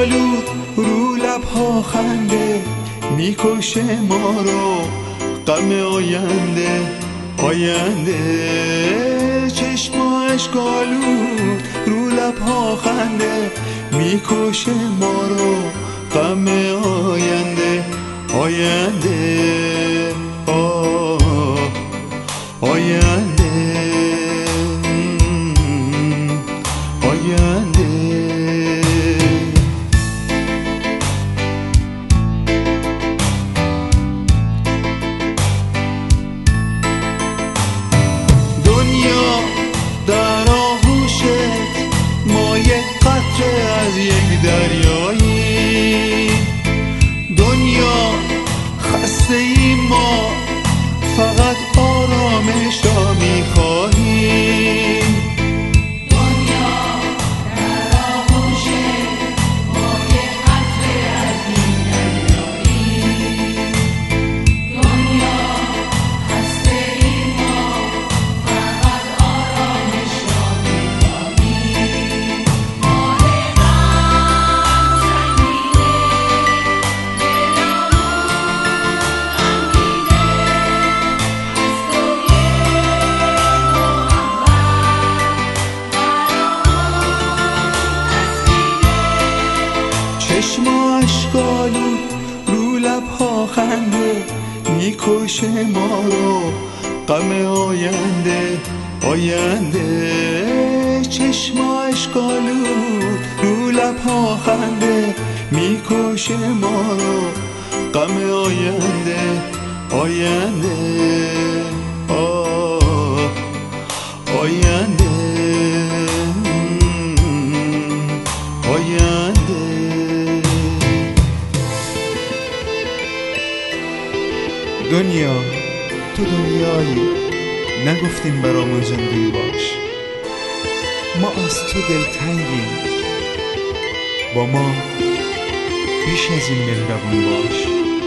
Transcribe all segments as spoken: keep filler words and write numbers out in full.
اشکالود رو لبها خنده میکشه ما رو غم آینده آینده. چشم اشکالود رو لبها خنده میکشه ما رو غم آینده آینده آه آینده آینده. دنیا در آغوشت ما یک قطره از یک دریایی. دنیا خسته ای ما فقط آرامش را میخواهیم. دنیا در آغوش ما یک قطره از این دریایی. دنیا خسته ای ما فقط آرامش را میخواهیم. ماه غم سنگینه چشم اشکالود رو لبها خنده میکشه ما رو غم آینده آینده. چشم اشکالود رو لبها خنده میکشه ما رو غم آینده آینده آه آینده آینده. دنیا تو دنیایی نگفتیم برامون زندگی باش. ما از تو دلتنگیم با ما بیش از این مهربون باش.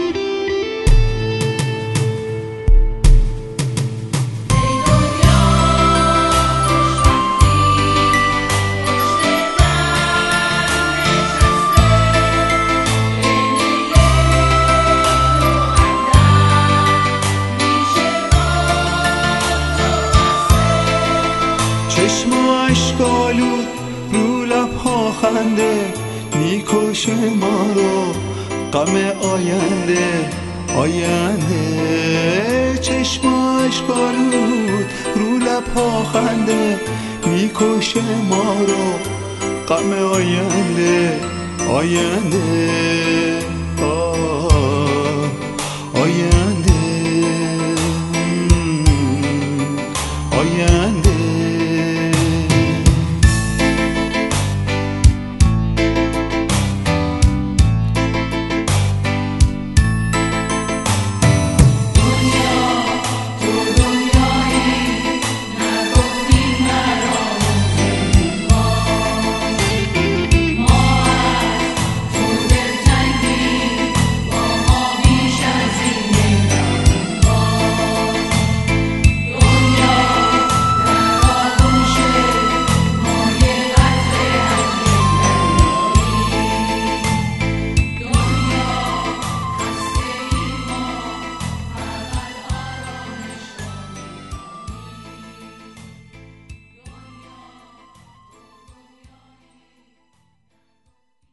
چشم اشکالود رو لبها خنده میکشه ما رو غم آینده آینده. چشم اشکالود رو لبها خنده میکشه ما رو غم آینده آینده